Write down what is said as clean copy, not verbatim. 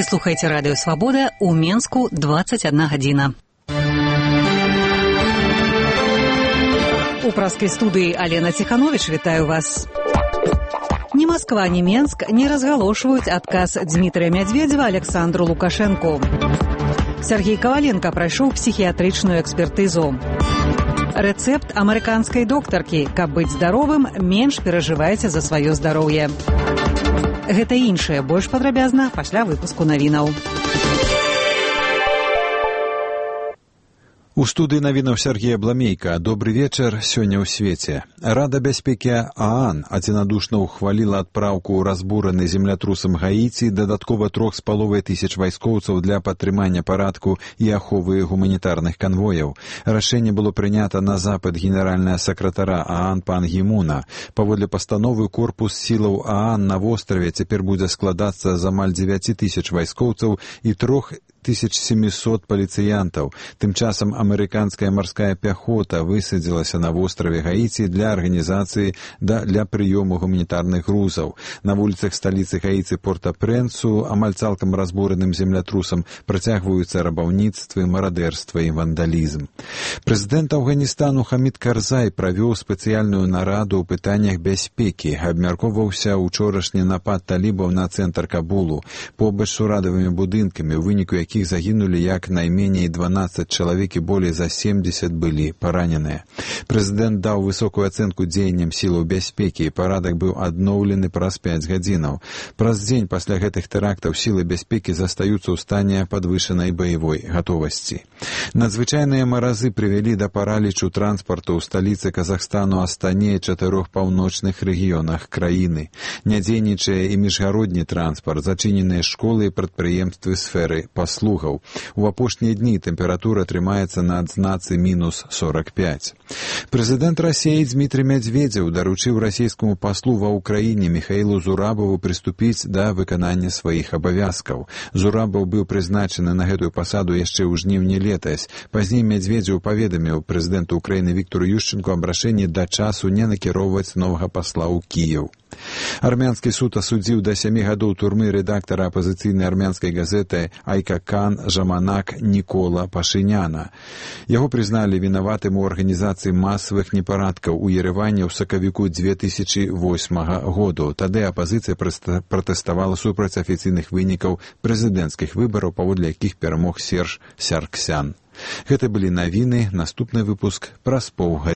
Вы слухаеце радыё «Свабода», у Менску 21 гадзіна. У праскай студыі Алена Ціхановіч вітаю вас. Ні Москва, ні Менск не разгалошваюць адказ Дмітрия Медведева Александру Лукашенку. Сергей Коваленко прайшоў псіхіятрычную экспертызу. Рэцэпт амерыканскай доктаркі: каб быць здаровым, менш перажывайце за сваё здароўе. Гэта і іншае больш падрабязна пасля выпуску навінаў. У студыі навінаў Сергея Бламейка. Добры вечар. Сёння ў свеце. Рада бяспекі ААН адзінадушна ўхваліла адпраўку ў разбураны землятрусам Гаіці дадаткова 3500 вайскоўцаў для падтрымання парадку і аховы гуманітарных канвояў. Рашэнне было прынята на запыт генеральнага сакратара ААН пан Гімуна. Паводле пастановы корпус сілаў ААН на востраве цяпер будзе складацца з амаль 9000 вайскоўцаў і 3700 паліцыянтаў. Тым часам амерыканская марская пяхота высадзілася на востраве Гаіці для арганізацыі для прыёму гуманітарных грузаў. На вуліцах сталіцы Гаіці Порта-Прэнсу амаль цалкам разбураным землятрусам працягваюцца рабаўніцтвы, марадэрства і вандалізм. Прэзідэнт Афганістану Хамід Карзай правёў спецыяльную нараду ў пытаннях бяспекі. Абмяркоўваўся учорашні напад талібаў на цэнтр Кабулу. Побач з урадавымі будынкамі, у выніку якіх загінулі як найменей 12 чалавек і болей за 70 былі параненыя. Прэзідэнт даў высокую ацэнку дзеянням сілаў бяспекі, і парадак быў адноўлены праз 5 гадзінаў. Праз дзень пасля гэтых тэрактаў сілы бяспекі застаюцца ў стане падвышанай баявой гатовасці. Надзвычайныя маразы прывялі да паралічу транспарту ў сталіцы Казахстану Астане і 4 паўночных рэгіёнах краіны. Не дзейнічае і міжгародні транспарт, зачыненыя школы і прадпрыемствы сферы паслугаў. У апошнія дні тэмпература трымаецца на адзнацы мінус 45. Прэзідэнт Расіі Дмітрий Медведев даручыў расійскаму паслу ва ўкраіне Міхаілу Зурабаву прыступіць да выканання сваіх абавязкаў. Зурабаў быў прызначаны на гэтую пасаду яшчэ ў жніўні летась. Пазней Медведев паведаміў прэзідэнту Украіны Віктору Ющенку аб рашэнні да часу не накіроўваць новага пасла ў Кіеў. Армянскі суд асудзіў да 7 гадоў турмы рэдактара апазіцыйнай армянскай газеты Айкакан Жаманак Нікола Пашыняна. Яго прызналі вінаватым у арганізацыі масавых непарадкаў у Ереване ў сакавіку 2008 году. Тады апазіцыя пратэставала супраць афіцыйных вынікаў прэзідэнцкіх выбараў, паводле якіх перамог Серж Сарксян. Гэта былі навіны. Наступны выпуск праз паўгадзіны.